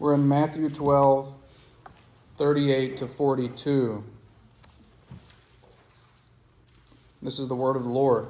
We're in Matthew 12, 38 to 42. This is the word of the Lord.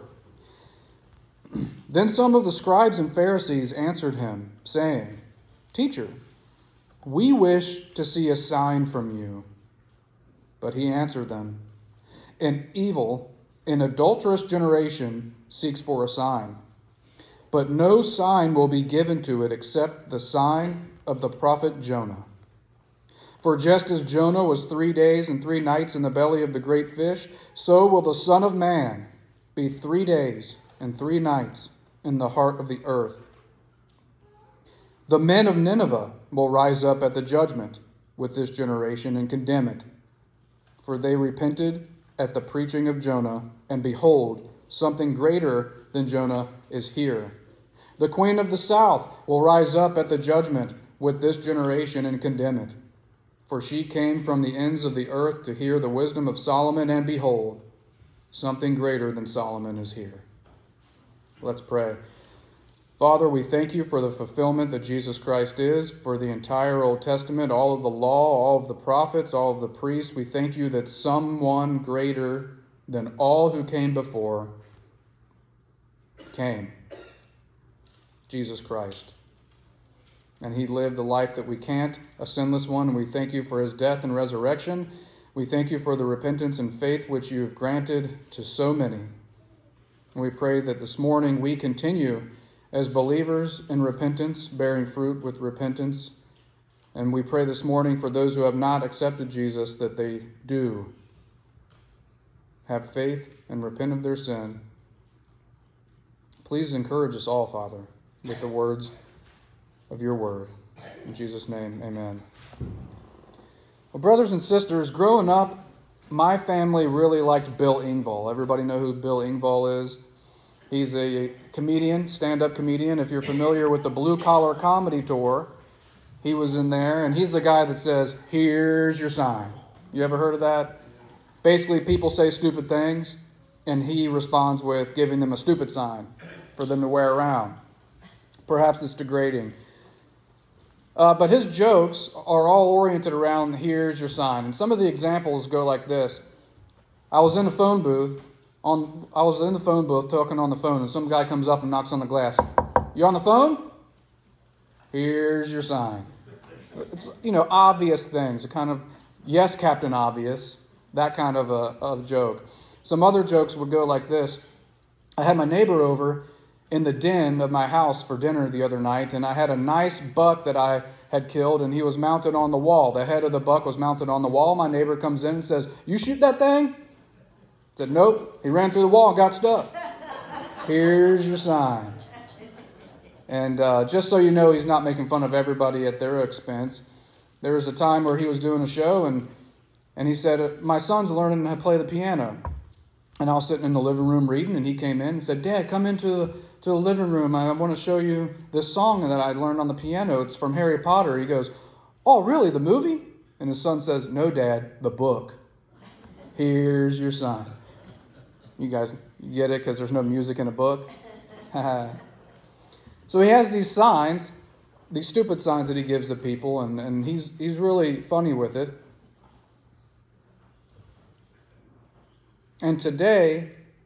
Then some of the scribes and Pharisees answered him, saying, Teacher, we wish to see a sign from you. But he answered them, An evil and adulterous generation seeks for a sign, but no sign will be given to it except the sign of the prophet Jonah. For just as Jonah was 3 days and 3 nights in the belly of the great fish, so will the Son of Man be 3 days and 3 nights in the heart of the earth. The men of Nineveh will rise up at the judgment with this generation and condemn it. For they repented at the preaching of Jonah, and behold, something greater than Jonah is here. The queen of the south will rise up at the judgment with this generation and condemn it. For she came from the ends of the earth to hear the wisdom of Solomon, and behold, something greater than Solomon is here. Let's pray. Father, we thank you for the fulfillment that Jesus Christ is, for the entire Old Testament, all of the law, all of the prophets, all of the priests. We thank you that someone greater than all who came before came, Jesus Christ. And he lived the life that we can't, a sinless one. And we thank you for his death and resurrection. We thank you for the repentance and faith which you have granted to so many. And we pray that this morning we continue as believers in repentance, bearing fruit with repentance. And we pray this morning for those who have not accepted Jesus that they do have faith and repent of their sin. Please encourage us all, Father, with the words of your word. In Jesus' name, amen. Well, brothers and sisters, growing up, my family really liked Bill Engvall. Everybody know who Bill Engvall is? He's a comedian, stand-up comedian. If you're familiar with the Blue Collar Comedy Tour, he was in there, and he's the guy that says, here's your sign. You ever heard of that? Basically, people say stupid things, and he responds with giving them a stupid sign for them to wear around. Perhaps it's degrading. But his jokes are all oriented around, here's your sign. And some of the examples go like this. I was in the phone booth talking on the phone, and some guy comes up and knocks on the glass. You on the phone? Here's your sign. It's, obvious things. A kind of, yes, Captain Obvious, that kind of a joke. Some other jokes would go like this. I had my neighbor over in the den of my house for dinner the other night, and I had a nice buck that I had killed, and he was mounted on the wall. The head of the buck was mounted on the wall. My neighbor comes in and says, you shoot that thing? I said, nope. He ran through the wall and got stuck. Here's your sign. And just so you know, he's not making fun of everybody at their expense. There was a time where he was doing a show, and he said, my son's learning how to play the piano. And I was sitting in the living room reading, and he came in and said, Dad, come into the living room. I want to show you this song that I learned on the piano. It's from Harry Potter. He goes, oh, really, the movie? And his son says, no, Dad, the book. Here's your sign. You guys get it because there's no music in a book? So he has these signs, these stupid signs that he gives to people, and he's really funny with it. And today,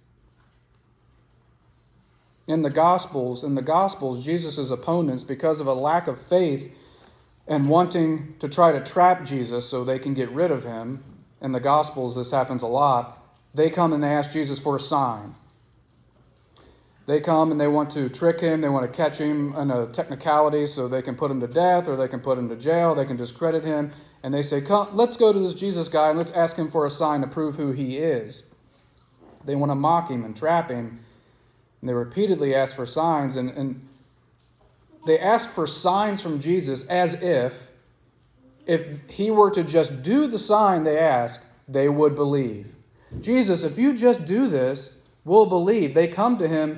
in the Gospels, Jesus' opponents, because of a lack of faith and wanting to try to trap Jesus so they can get rid of him, in the Gospels this happens a lot, they come and they ask Jesus for a sign. They come and they want to trick him, they want to catch him in a technicality so they can put him to death or they can put him to jail, they can discredit him, and they say, come, let's go to this Jesus guy and let's ask him for a sign to prove who he is. They want to mock him and trap him. And they repeatedly ask for signs. And they ask for signs from Jesus as if he were to just do the sign they ask, they would believe. Jesus, if you just do this, we'll believe. They come to him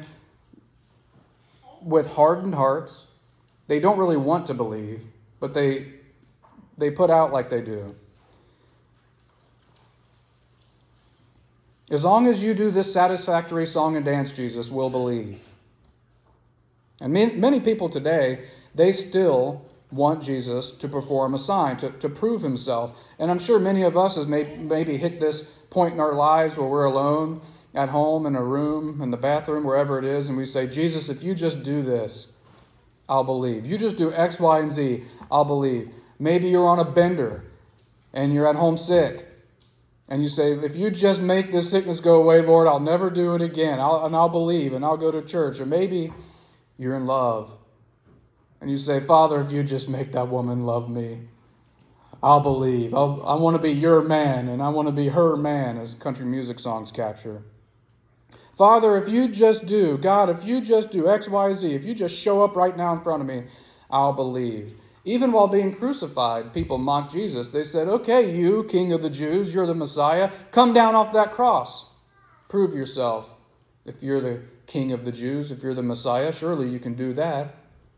with hardened hearts. They don't really want to believe, but they put out like they do. As long as you do this satisfactory song and dance, Jesus, we'll believe. And many people today, they still want Jesus to perform a sign, to prove himself. And I'm sure many of us has maybe hit this point in our lives where we're alone at home, in a room, in the bathroom, wherever it is, and we say, Jesus, if you just do this, I'll believe. You just do X, Y, and Z, I'll believe. Maybe you're on a bender and you're at home sick. And you say, if you just make this sickness go away, Lord, I'll never do it again. I'll believe and I'll go to church. Or maybe you're in love. And you say, Father, if you just make that woman love me, I'll believe. I want to be your man and I want to be her man, as country music songs capture. Father, if you just do, God, if you just do X, Y, Z, if you just show up right now in front of me, I'll believe. Even while being crucified, people mocked Jesus. They said, okay, you, King of the Jews, you're the Messiah. Come down off that cross. Prove yourself. If you're the King of the Jews, if you're the Messiah, surely you can do that.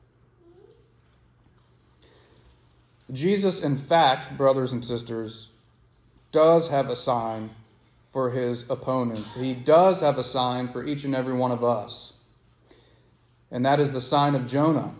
Jesus, in fact, brothers and sisters, does have a sign for his opponents. He does have a sign for each and every one of us. And that is the sign of Jonah.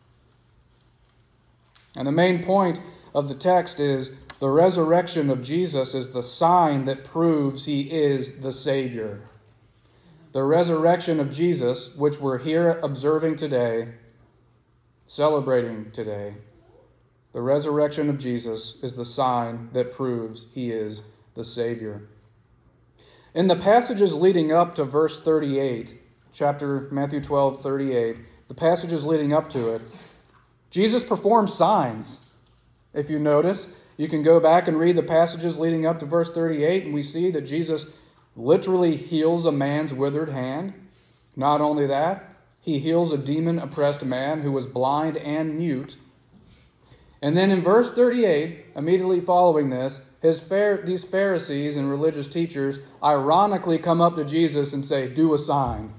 And the main point of the text is the resurrection of Jesus is the sign that proves he is the Savior. The resurrection of Jesus, which we're here observing today, celebrating today, the resurrection of Jesus is the sign that proves he is the Savior. In the passages leading up to verse 38, chapter Matthew 12, 38, the passages leading up to it, Jesus performs signs. If you notice, you can go back and read the passages leading up to verse 38, and we see that Jesus literally heals a man's withered hand. Not only that, he heals a demon-oppressed man who was blind and mute. And then in verse 38, immediately following this, these Pharisees and religious teachers ironically come up to Jesus and say, do a sign.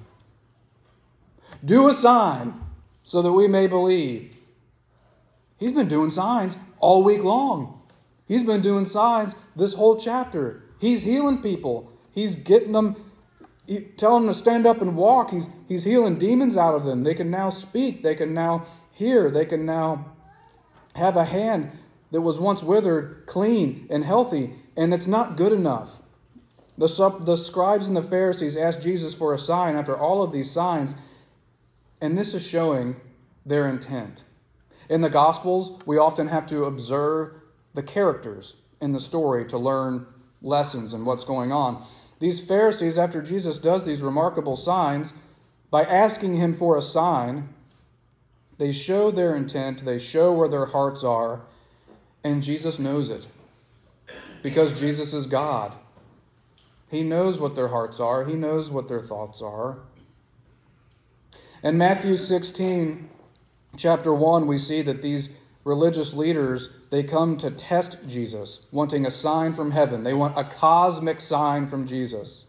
Do a sign so that we may believe. He's been doing signs all week long. He's been doing signs this whole chapter. He's healing people. He's getting them, telling them to stand up and walk. He's healing demons out of them. They can now speak. They can now hear. They can now have a hand that was once withered, clean and healthy, and it's not good enough. The scribes and the Pharisees asked Jesus for a sign after all of these signs, and this is showing their intent. In the Gospels, we often have to observe the characters in the story to learn lessons and what's going on. These Pharisees, after Jesus does these remarkable signs, by asking him for a sign, they show their intent, they show where their hearts are, and Jesus knows it. Because Jesus is God. He knows what their hearts are. He knows what their thoughts are. In Matthew 16, chapter 1, we see that these religious leaders, they come to test Jesus, wanting a sign from heaven. They want a cosmic sign from Jesus.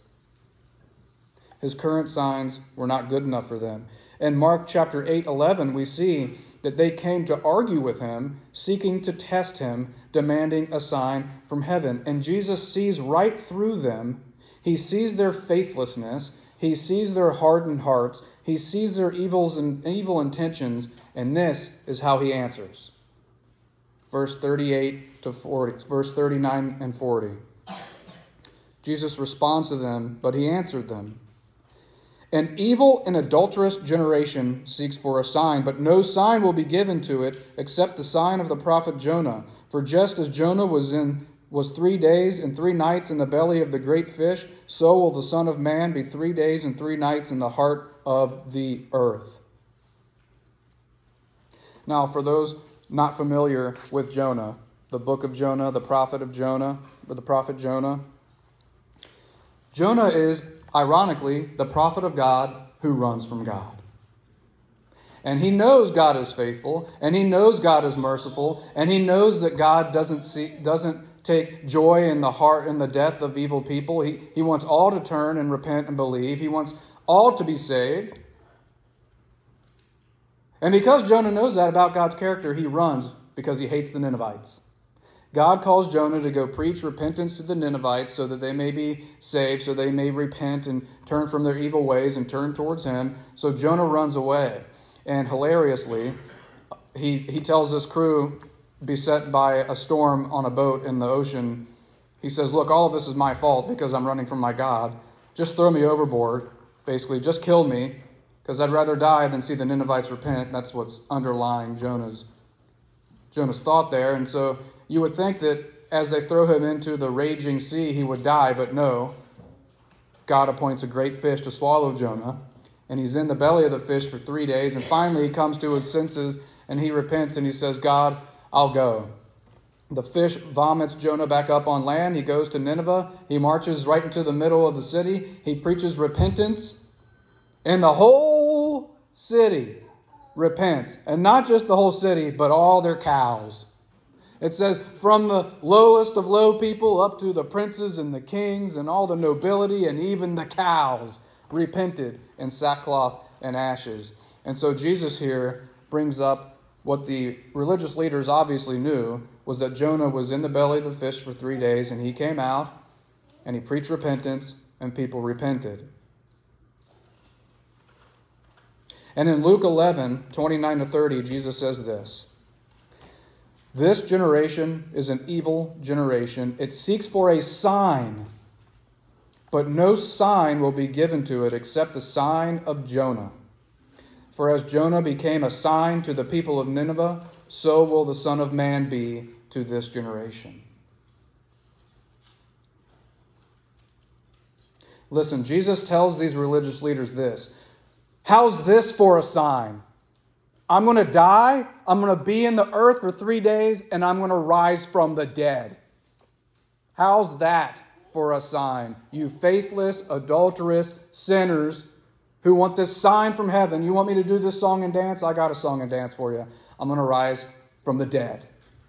His current signs were not good enough for them. In Mark chapter 8:11, we see that they came to argue with him, seeking to test him, demanding a sign from heaven. And Jesus sees right through them. He sees their faithlessness. He sees their hardened hearts. He sees their evil intentions, and this is how he answers. Verse 38 to 40, verse 39 and 40. Jesus responds to them, but he answered them. An evil and adulterous generation seeks for a sign, but no sign will be given to it except the sign of the prophet Jonah. For just as Jonah was 3 days and 3 nights in the belly of the great fish, so will the Son of Man be 3 days and 3 nights in the heart of the earth. Now, for those not familiar with Jonah, the book of Jonah, the prophet of Jonah, or the prophet Jonah, Jonah is, ironically, the prophet of God who runs from God. And he knows God is faithful, and he knows God is merciful, and he knows that God doesn't take joy in the heart and the death of evil people. He wants all to turn and repent and believe. He wants all to be saved. And because Jonah knows that about God's character, he runs because he hates the Ninevites. God calls Jonah to go preach repentance to the Ninevites so that they may be saved, so they may repent and turn from their evil ways and turn towards him. So Jonah runs away. And hilariously, he tells his crew, beset by a storm on a boat in the ocean, he says, look, all of this is my fault because I'm running from my God. Just throw me overboard, basically. Just kill me, because I'd rather die than see the Ninevites repent. That's what's underlying Jonah's thought there. And so you would think that as they throw him into the raging sea, he would die, but no. God appoints a great fish to swallow Jonah, and he's in the belly of the fish for 3 days, and finally he comes to his senses, and he repents, and he says, God, I'll go. The fish vomits Jonah back up on land. He goes to Nineveh. He marches right into the middle of the city. He preaches repentance, and the whole city repents. And not just the whole city, but all their cows. It says, from the lowest of low people up to the princes and the kings and all the nobility and even the cows repented in sackcloth and ashes. And so Jesus here brings up what the religious leaders obviously knew, was that Jonah was in the belly of the fish for 3 days, and he came out, and he preached repentance, and people repented. And in Luke 11, 29-30, Jesus says this, this generation is an evil generation. It seeks for a sign, but no sign will be given to it except the sign of Jonah. For as Jonah became a sign to the people of Nineveh, so will the Son of Man be to this generation. Listen, Jesus tells these religious leaders this. How's this for a sign? I'm going to die, I'm going to be in the earth for 3 days, and I'm going to rise from the dead. How's that for a sign? You faithless, adulterous sinners who want this sign from heaven. You want me to do this song and dance? I got a song and dance for you. I'm going to rise from the dead.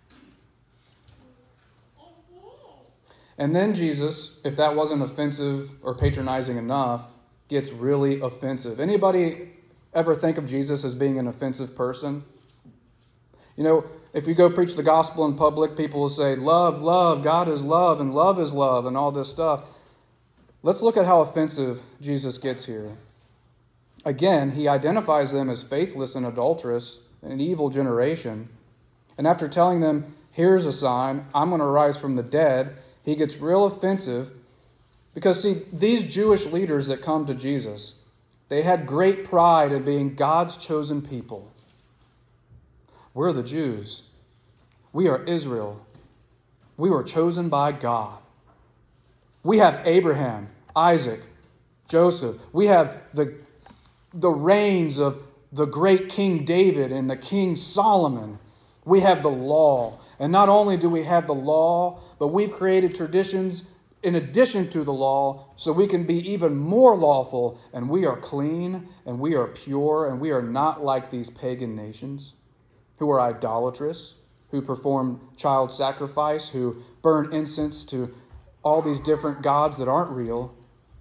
And then Jesus, if that wasn't offensive or patronizing enough, gets really offensive. Anybody ever think of Jesus as being an offensive person? You know, if you go preach the gospel in public, people will say, love, love, God is love, and all this stuff. Let's look at how offensive Jesus gets here. Again, he identifies them as faithless and adulterous, an evil generation. And after telling them, here's a sign, I'm going to rise from the dead, he gets real offensive. Because, see, these Jewish leaders that come to Jesus, they had great pride of being God's chosen people. We're the Jews. We are Israel. We were chosen by God. We have Abraham, Isaac, Joseph. We have the reigns of the great King David and the King Solomon. We have the law. And not only do we have the law, but we've created traditions in addition to the law so we can be even more lawful. And we are clean and we are pure and we are not like these pagan nations who are idolatrous, who perform child sacrifice, who burn incense to all these different gods that aren't real.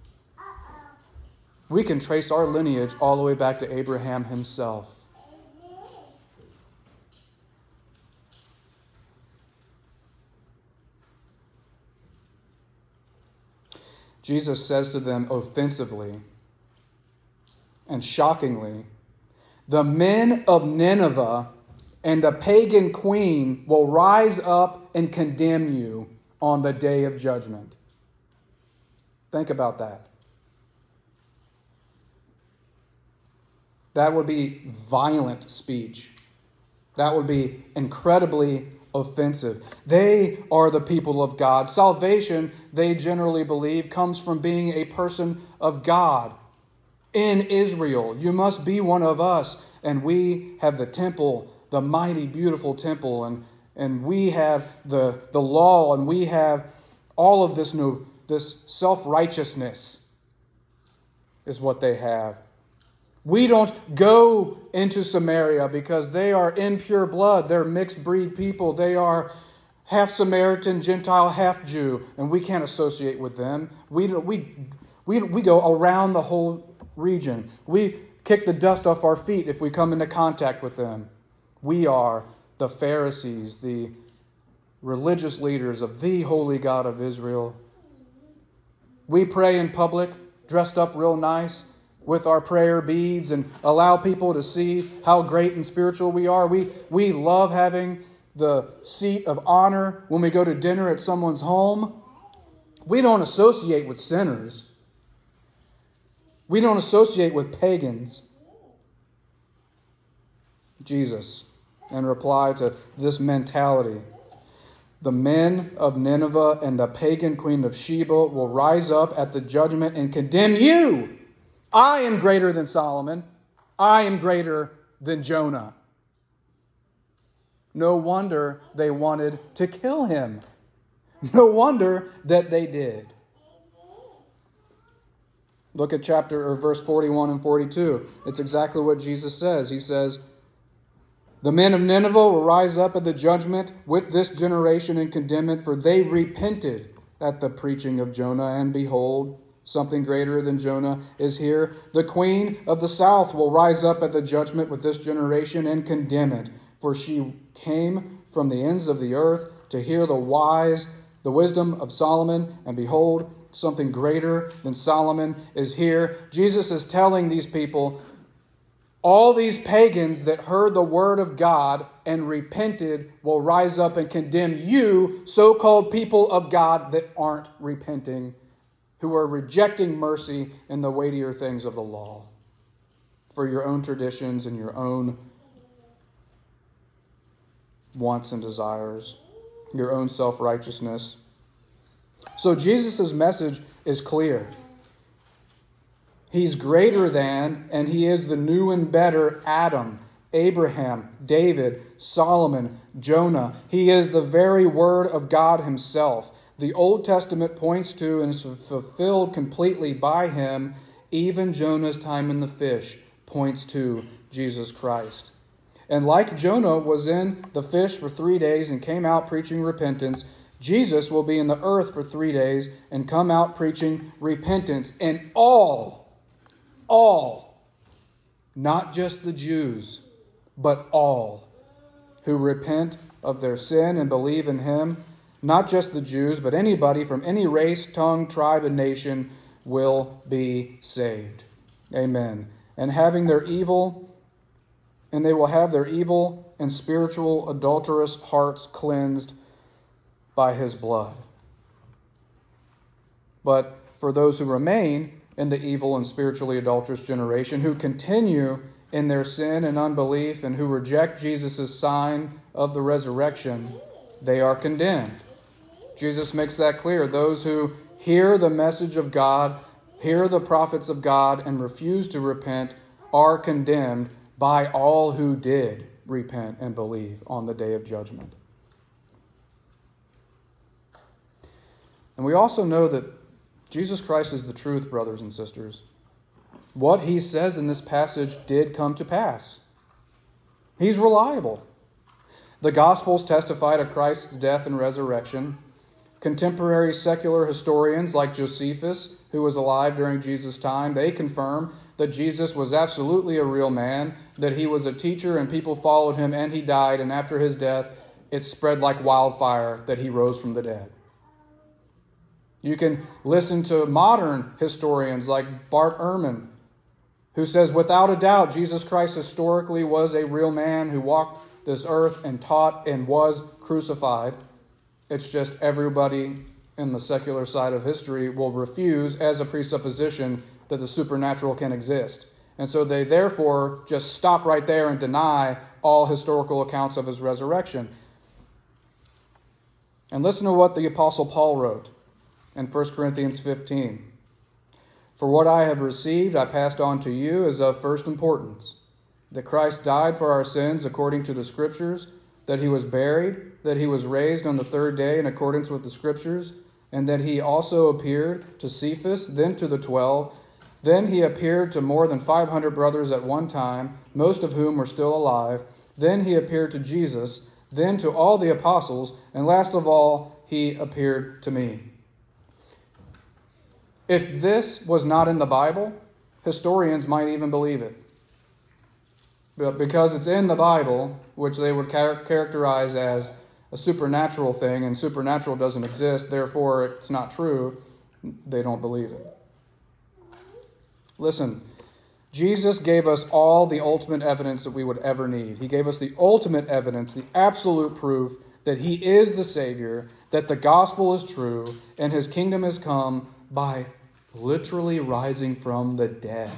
We can trace our lineage all the way back to Abraham himself. Jesus says to them offensively and shockingly, the men of Nineveh and the pagan queen will rise up and condemn you on the day of judgment. Think about that. That would be violent speech. That would be incredibly offensive. They are the people of God. Salvation, they generally believe, comes from being a person of God in Israel. You must be one of us. And we have the temple, the mighty, beautiful temple, and we have the law, and we have all of this self-righteousness is what they have. We don't go into Samaria because they are impure blood. They're mixed breed people. They are half Samaritan, Gentile, half Jew, and we can't associate with them. We go around the whole region. We kick the dust off our feet if we come into contact with them. We are the Pharisees, the religious leaders of the holy God of Israel. We pray in public, dressed up real nice. with our prayer beads and allow people to see how great and spiritual we are. We love having the seat of honor when we go to dinner at someone's home. We don't associate with sinners. We don't associate with pagans. Jesus, in reply to this mentality, the men of Nineveh and the pagan queen of Sheba will rise up at the judgment and condemn you. I am greater than Solomon. I am greater than Jonah. No wonder they wanted to kill him. No wonder that they did. Look at verse 41 and 42. It's exactly what Jesus says. He says, the men of Nineveh will rise up at the judgment with this generation and condemn it, for they repented at the preaching of Jonah, and behold, something greater than Jonah is here. The queen of the south will rise up at the judgment with this generation and condemn it, for she came from the ends of the earth to hear the wisdom of Solomon, and behold, something greater than Solomon is here. Jesus is telling these people, all these pagans that heard the word of God and repented will rise up and condemn you, so-called people of God that aren't repenting, who are rejecting mercy and the weightier things of the law for your own traditions and your own wants and desires, your own self-righteousness. So Jesus' message is clear. He's greater than, and he is the new and better Adam, Abraham, David, Solomon, Jonah. He is the very word of God himself. The Old Testament points to and is fulfilled completely by him. Even Jonah's time in the fish points to Jesus Christ. And like Jonah was in the fish for 3 days and came out preaching repentance, Jesus will be in the earth for 3 days and come out preaching repentance. And all, not just the Jews, but all who repent of their sin and believe in him, not just the Jews, but anybody from any race, tongue, tribe, and nation will be saved. Amen. And they will have their evil and spiritual adulterous hearts cleansed by his blood. But for those who remain in the evil and spiritually adulterous generation, who continue in their sin and unbelief and who reject Jesus' sign of the resurrection, they are condemned. Jesus makes that clear. Those who hear the message of God, hear the prophets of God, and refuse to repent are condemned by all who did repent and believe on the day of judgment. And we also know that Jesus Christ is the truth, brothers and sisters. What he says in this passage did come to pass. He's reliable. The Gospels testify to Christ's death and resurrection. Contemporary secular historians like Josephus, who was alive during Jesus' time, they confirm that Jesus was absolutely a real man, that he was a teacher and people followed him and he died, and after his death, it spread like wildfire that he rose from the dead. You can listen to modern historians like Bart Ehrman, who says, without a doubt, Jesus Christ historically was a real man who walked this earth and taught and was crucified. It's just everybody in the secular side of history will refuse as a presupposition that the supernatural can exist. And so they therefore just stop right there and deny all historical accounts of his resurrection. And listen to what the Apostle Paul wrote in 1 Corinthians 15. For what I have received I passed on to you as of first importance, that Christ died for our sins according to the Scriptures, that he was buried, that he was raised on the third day in accordance with the Scriptures, and that he also appeared to Cephas, then to the 12. Then he appeared to more than 500 brothers at one time, most of whom were still alive. Then he appeared to Jesus, then to all the apostles, and last of all, he appeared to me. If this was not in the Bible, historians might even believe it. But because it's in the Bible, which they would characterize as a supernatural thing, and supernatural doesn't exist, therefore it's not true, they don't believe it. Listen, Jesus gave us all the ultimate evidence that we would ever need. He gave us the ultimate evidence, the absolute proof that he is the Savior, that the gospel is true, and his kingdom has come by literally rising from the dead.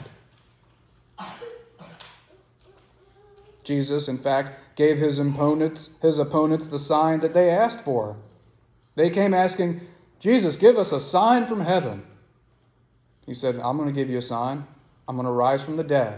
Jesus, in fact, gave his opponents the sign that they asked for. They came asking, Jesus, give us a sign from heaven. He said, I'm going to give you a sign. I'm going to rise from the dead.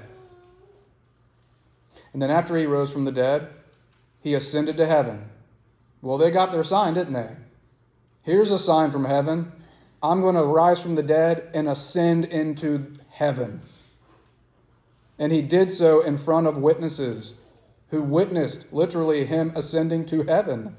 And then after he rose from the dead, he ascended to heaven. Well, they got their sign, didn't they? Here's a sign from heaven. I'm going to rise from the dead and ascend into heaven. And he did so in front of witnesses who witnessed literally him ascending to heaven.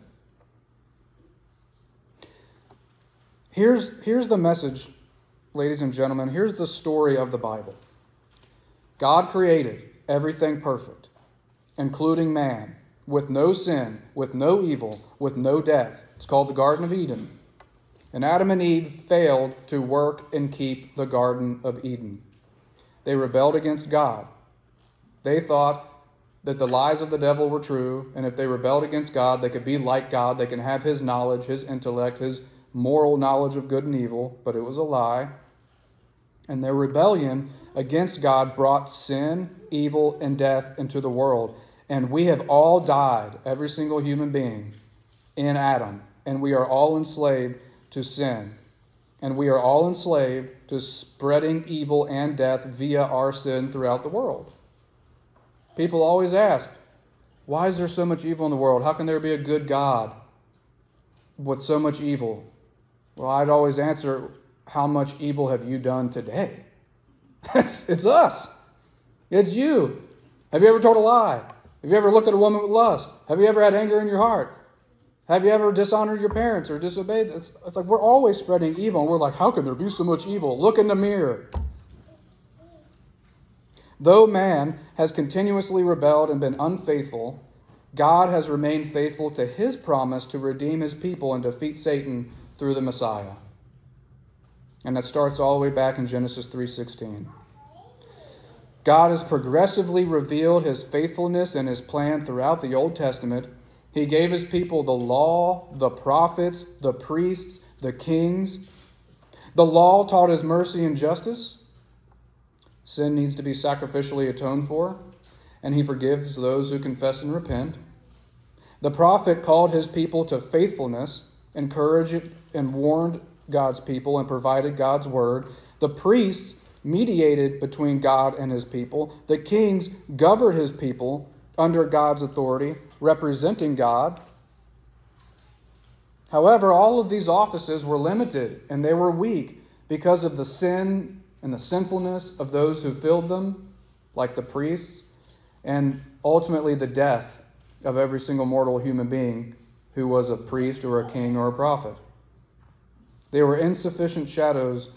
Here's the message, ladies and gentlemen. Here's the story of the Bible. God created everything perfect, including man, with no sin, with no evil, with no death. It's called the Garden of Eden. And Adam and Eve failed to work and keep the Garden of Eden. They rebelled against God. They thought that the lies of the devil were true, and if they rebelled against God, they could be like God. They can have his knowledge, his intellect, his moral knowledge of good and evil, but it was a lie. And their rebellion against God brought sin, evil, and death into the world. And we have all died, every single human being, in Adam. And we are all enslaved to sin. And we are all enslaved to spreading evil and death via our sin throughout the world. People always ask, why is there so much evil in the world? How can there be a good God with so much evil? Well, I'd always answer, how much evil have you done today? It's us. It's you. Have you ever told a lie? Have you ever looked at a woman with lust? Have you ever had anger in your heart? Have you ever dishonored your parents or disobeyed? It's like we're always spreading evil. And we're like, how can there be so much evil? Look in the mirror. Though man has continuously rebelled and been unfaithful, God has remained faithful to his promise to redeem his people and defeat Satan through the Messiah. And that starts all the way back in Genesis 3:16. God has progressively revealed his faithfulness and his plan throughout the Old Testament. He gave his people the law, the prophets, the priests, the kings. The law taught his mercy and justice. Sin needs to be sacrificially atoned for, and he forgives those who confess and repent. The prophet called his people to faithfulness, encouraged and warned God's people, and provided God's word. The priests mediated between God and his people. The kings governed his people under God's authority, representing God. However, all of these offices were limited and they were weak because of the sin and the sinfulness of those who filled them, like the priests, and ultimately the death of every single mortal human being who was a priest or a king or a prophet. They were insufficient shadows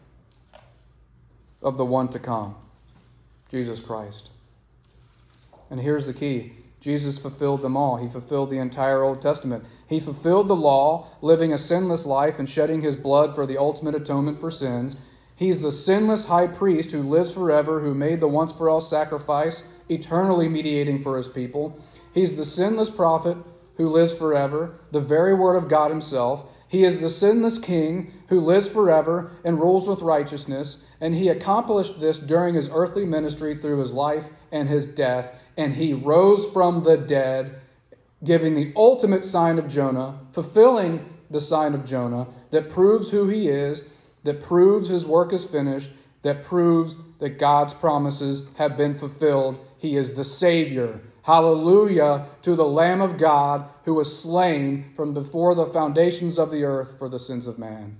of the one to come, Jesus Christ. And here's the key. Jesus fulfilled them all. He fulfilled the entire Old Testament. He fulfilled the law, living a sinless life and shedding his blood for the ultimate atonement for sins. He's the sinless high priest who lives forever, who made the once-for-all sacrifice, eternally mediating for his people. He's the sinless prophet who lives forever, the very word of God himself. He is the sinless king who lives forever and rules with righteousness. And he accomplished this during his earthly ministry through his life and his death. And he rose from the dead, giving the ultimate sign of Jonah, fulfilling the sign of Jonah that proves who he is, that proves his work is finished, that proves that God's promises have been fulfilled. He is the Savior. Hallelujah to the Lamb of God who was slain from before the foundations of the earth for the sins of man.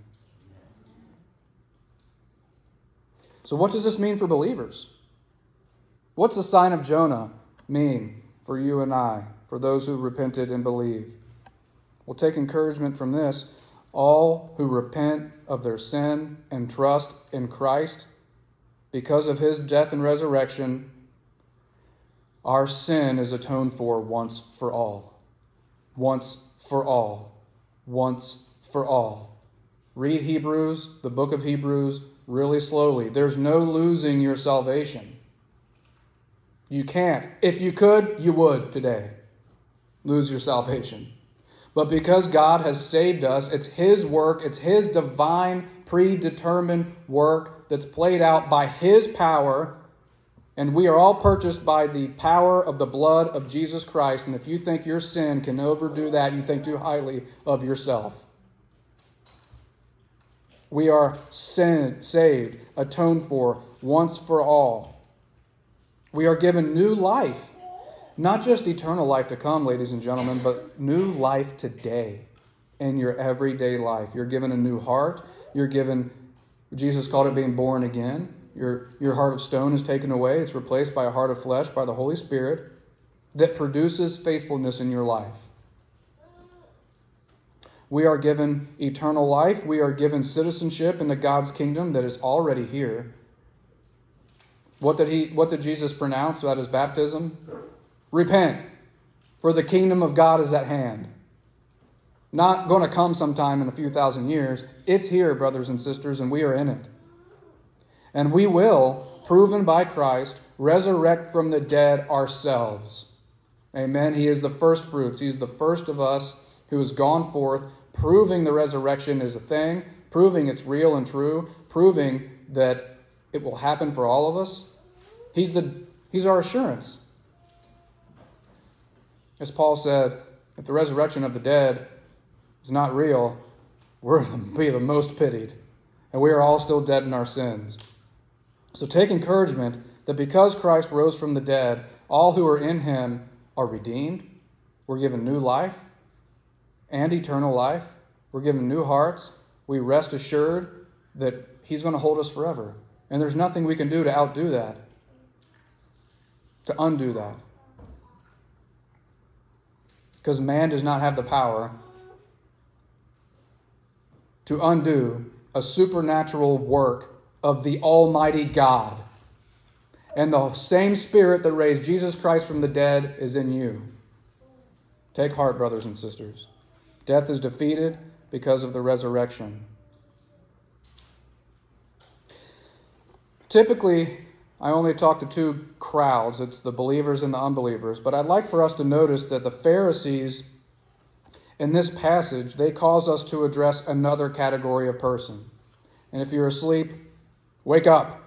So what does this mean for believers? What's the sign of Jonah mean for you and I, for those who repented and believe? We'll take encouragement from this. All who repent of their sin and trust in Christ because of his death and resurrection, our sin is atoned for once for all. Once for all. Once for all. Read Hebrews, the book of Hebrews, really slowly. There's no losing your salvation. You can't. If you could, you would today lose your salvation. But because God has saved us, it's His work, it's His divine, predetermined work that's played out by His power, and we are all purchased by the power of the blood of Jesus Christ. And if you think your sin can overdo that, you think too highly of yourself. We are saved, atoned for, once for all. We are given new life. Not just eternal life to come, ladies and gentlemen, but new life today in your everyday life. You're given a new heart. You're given, Jesus called it being born again. Your heart of stone is taken away. It's replaced by a heart of flesh, by the Holy Spirit, that produces faithfulness in your life. We are given eternal life. We are given citizenship into God's kingdom that is already here. What did Jesus pronounce at his baptism? Repent, for the kingdom of God is at hand. Not going to come sometime in a few thousand years. It's here, brothers and sisters, and we are in it. And we will, proven by Christ, resurrect from the dead ourselves. Amen. He is the first fruits. He's the first of us who has gone forth, proving the resurrection is a thing, proving it's real and true, proving that it will happen for all of us. He's our assurance. As Paul said, if the resurrection of the dead is not real, we're going to be the most pitied. And we are all still dead in our sins. So take encouragement that because Christ rose from the dead, all who are in Him are redeemed. We're given new life and eternal life. We're given new hearts. We rest assured that He's going to hold us forever. And there's nothing we can do to outdo that, to undo that. Because man does not have the power to undo a supernatural work of the Almighty God. And the same Spirit that raised Jesus Christ from the dead is in you. Take heart, brothers and sisters. Death is defeated because of the resurrection. Typically, I only talk to two crowds. It's the believers and the unbelievers. But I'd like for us to notice that the Pharisees, in this passage, they cause us to address another category of person. And if you're asleep, wake up.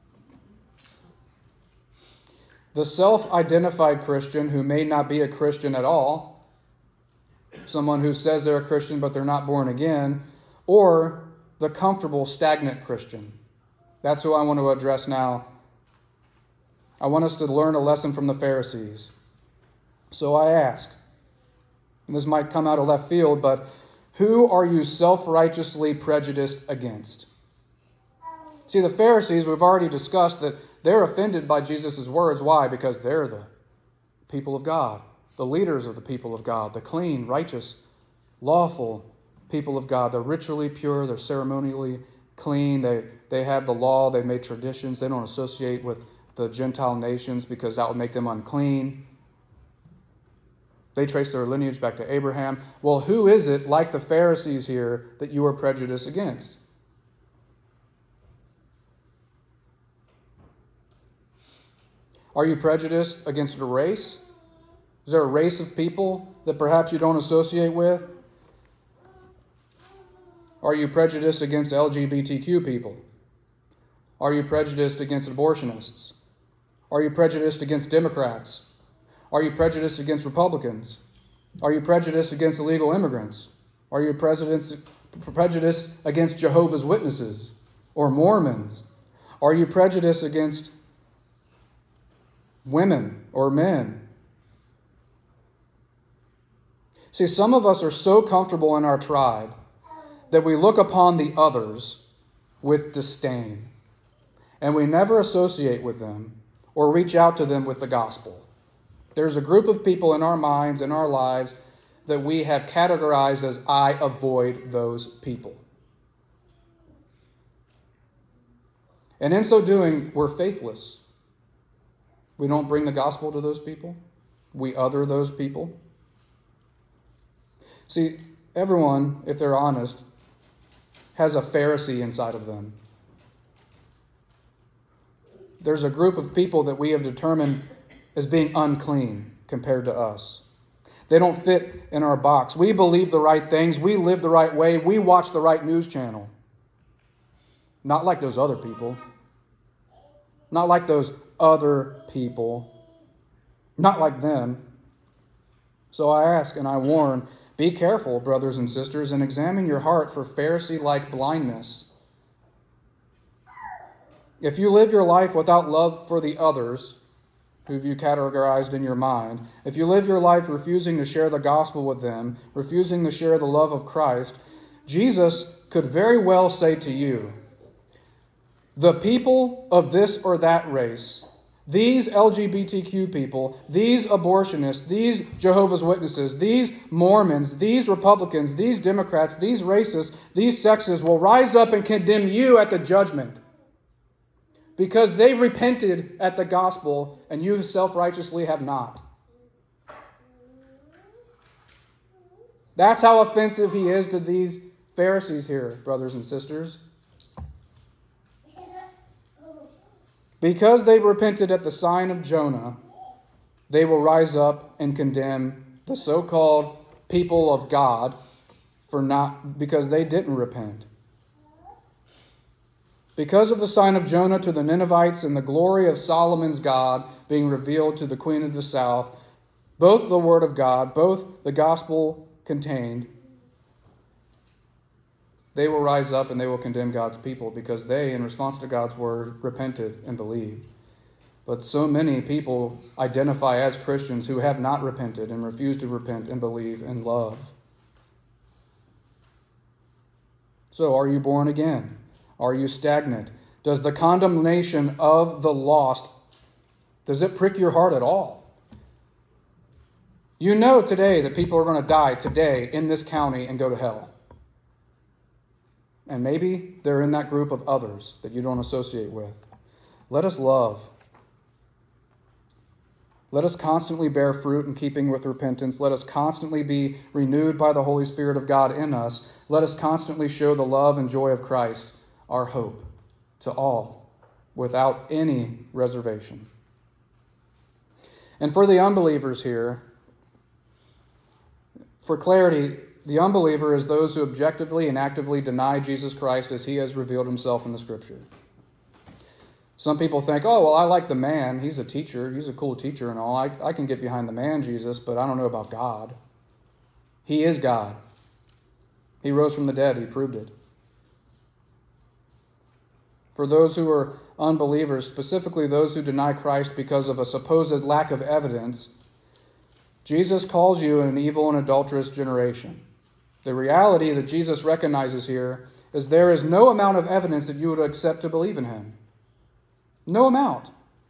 The self-identified Christian who may not be a Christian at all, someone who says they're a Christian but they're not born again, or the comfortable, stagnant Christian. That's who I want to address now. I want us to learn a lesson from the Pharisees. So I ask, and this might come out of left field, but who are you self-righteously prejudiced against? See, the Pharisees, we've already discussed that they're offended by Jesus' words. Why? Because they're the people of God, the leaders of the people of God, the clean, righteous, lawful people of God. They're ritually pure, they're ceremonially clean, they have the law, they've made traditions, they don't associate with the Gentile nations because that would make them unclean. They trace their lineage back to Abraham. Well, who is it, like the Pharisees here, that you are prejudiced against? Are you prejudiced against a race? Is there a race of people that perhaps you don't associate with? Are you prejudiced against LGBTQ people? Are you prejudiced against abortionists? Are you prejudiced against Democrats? Are you prejudiced against Republicans? Are you prejudiced against illegal immigrants? Are you prejudiced against Jehovah's Witnesses or Mormons? Are you prejudiced against women or men? See, some of us are so comfortable in our tribe that we look upon the others with disdain, and we never associate with them or reach out to them with the gospel. There's a group of people in our minds, in our lives, that we have categorized as I avoid those people. And in so doing, we're faithless. We don't bring the gospel to those people. We other those people. See, everyone, if they're honest, has a Pharisee inside of them. There's a group of people that we have determined as being unclean compared to us. They don't fit in our box. We believe the right things. We live the right way. We watch the right news channel. Not like those other people. Not like those other people. Not like them. So I ask and I warn, be careful, brothers and sisters, and examine your heart for Pharisee-like blindness. If you live your life without love for the others, who you categorized in your mind, if you live your life refusing to share the gospel with them, refusing to share the love of Christ, Jesus could very well say to you, the people of this or that race, these LGBTQ people, these abortionists, these Jehovah's Witnesses, these Mormons, these Republicans, these Democrats, these racists, these sexists will rise up and condemn you at the judgment because they repented at the gospel and you self-righteously have not. That's how offensive he is to these Pharisees here, brothers and sisters. Because they repented at the sign of Jonah, they will rise up and condemn the so-called people of God because they didn't repent. Because of the sign of Jonah to the Ninevites and the glory of Solomon's God being revealed to the queen of the south, both the word of God, both the gospel contained, they will rise up and they will condemn God's people because they, in response to God's word, repented and believed. But so many people identify as Christians who have not repented and refuse to repent and believe and love. So, are you born again? Are you stagnant? Does the condemnation of the lost, does it prick your heart at all? You know today that people are going to die today in this county and go to hell. And maybe they're in that group of others that you don't associate with. Let us love. Let us constantly bear fruit in keeping with repentance. Let us constantly be renewed by the Holy Spirit of God in us. Let us constantly show the love and joy of Christ, our hope, to all, without any reservation. And for the unbelievers here, for clarity, the unbeliever is those who objectively and actively deny Jesus Christ as he has revealed himself in the Scripture. Some people think, oh, well, I like the man. He's a teacher. He's a cool teacher and all. I can get behind the man, Jesus, but I don't know about God. He is God. He rose from the dead. He proved it. For those who are unbelievers, specifically those who deny Christ because of a supposed lack of evidence, Jesus calls you an evil and adulterous generation. The reality that Jesus recognizes here is there is no amount of evidence that you would accept to believe in him. No amount.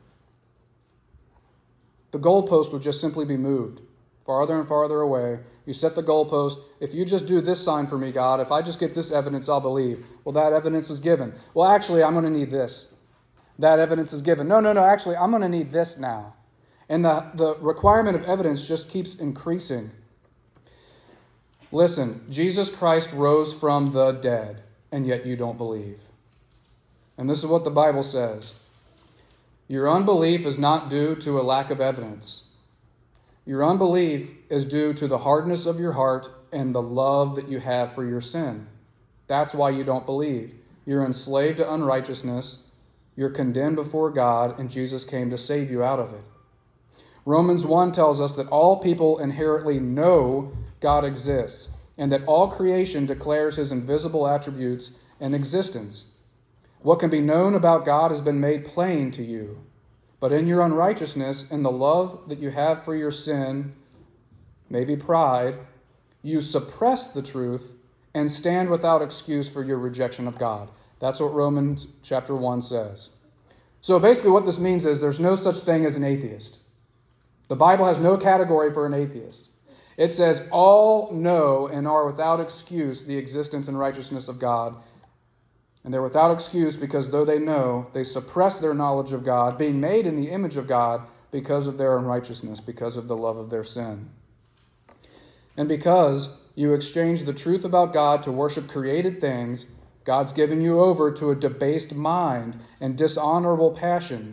The goalpost would just simply be moved farther and farther away. You set the goalpost. If you just do this sign for me, God, if I just get this evidence, I'll believe. Well, that evidence was given. Well, actually, I'm going to need this. That evidence is given. No, actually, I'm going to need this now. And the requirement of evidence just keeps increasing. Listen, Jesus Christ rose from the dead, and yet you don't believe. And this is what the Bible says. Your unbelief is not due to a lack of evidence. Your unbelief is due to the hardness of your heart and the love that you have for your sin. That's why you don't believe. You're enslaved to unrighteousness. You're condemned before God, and Jesus came to save you out of it. Romans 1 tells us that all people inherently know God exists, and that all creation declares his invisible attributes and existence. What can be known about God has been made plain to you. But in your unrighteousness and the love that you have for your sin, maybe pride, you suppress the truth and stand without excuse for your rejection of God. That's what Romans chapter 1 says. So basically what this means is there's no such thing as an atheist. The Bible has no category for an atheist. It says all know and are without excuse the existence and righteousness of God. And they're without excuse because though they know, they suppress their knowledge of God, being made in the image of God because of their unrighteousness, because of the love of their sin. And because you exchange the truth about God to worship created things, God's given you over to a debased mind and dishonorable passions,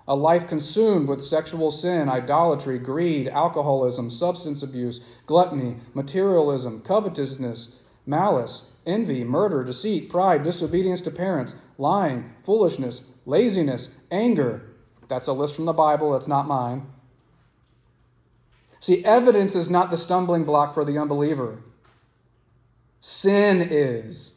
a life consumed with sexual sin, idolatry, greed, alcoholism, substance abuse, gluttony, materialism, covetousness, malice, envy, murder, deceit, pride, disobedience to parents, lying, foolishness, laziness, anger. That's a list from the Bible, that's not mine. See, evidence is not the stumbling block for the unbeliever. Sin is.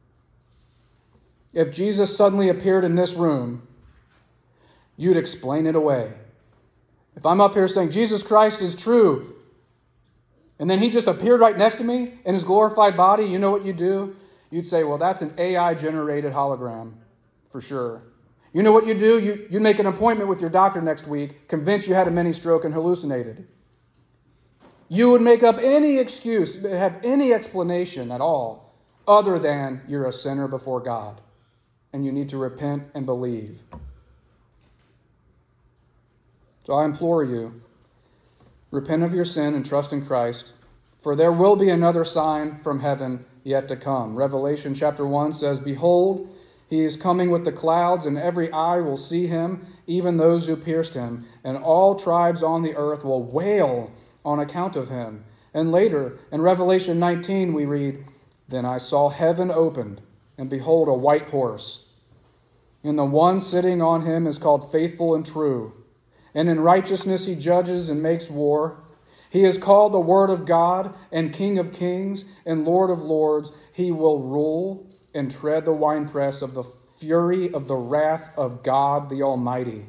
If Jesus suddenly appeared in this room, you'd explain it away. If I'm up here saying Jesus Christ is true, and then he just appeared right next to me in his glorified body, you know what you do? You'd say, well, that's an AI-generated hologram, for sure. You know what you do? You make an appointment with your doctor next week, convinced you had a mini stroke and hallucinated. You would make up any excuse, have any explanation at all, other than you're a sinner before God, and you need to repent and believe. So I implore you, repent of your sin and trust in Christ, for there will be another sign from heaven yet to come. Revelation chapter 1 says, "Behold, he is coming with the clouds, and every eye will see him, even those who pierced him, and all tribes on the earth will wail on account of him." And later, in Revelation 19, we read, "Then I saw heaven opened, and behold, a white horse. And the one sitting on him is called Faithful and True. And in righteousness he judges and makes war. He is called the Word of God and King of Kings and Lord of Lords. He will rule and tread the winepress of the fury of the wrath of God the Almighty."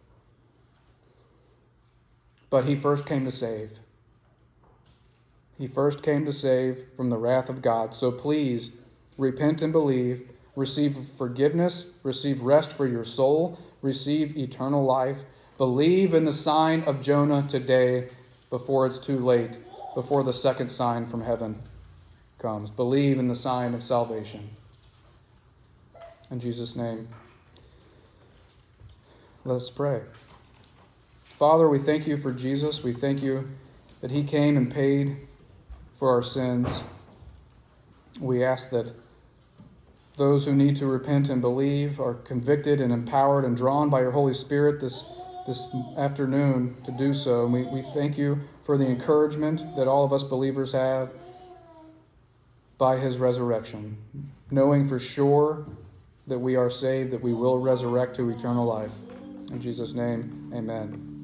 But he first came to save. He first came to save from the wrath of God. So please, repent and believe, receive forgiveness, receive rest for your soul, receive eternal life. Believe in the sign of Jonah today before it's too late, before the second sign from heaven comes. Believe in the sign of salvation. In Jesus' name, let us pray. Father, we thank you for Jesus. We thank you that he came and paid for our sins. We ask that those who need to repent and believe are convicted and empowered and drawn by your Holy Spirit this afternoon to do so. And we thank you for the encouragement that all of us believers have by his resurrection, knowing for sure that we are saved, that we will resurrect to eternal life. In Jesus' name, amen.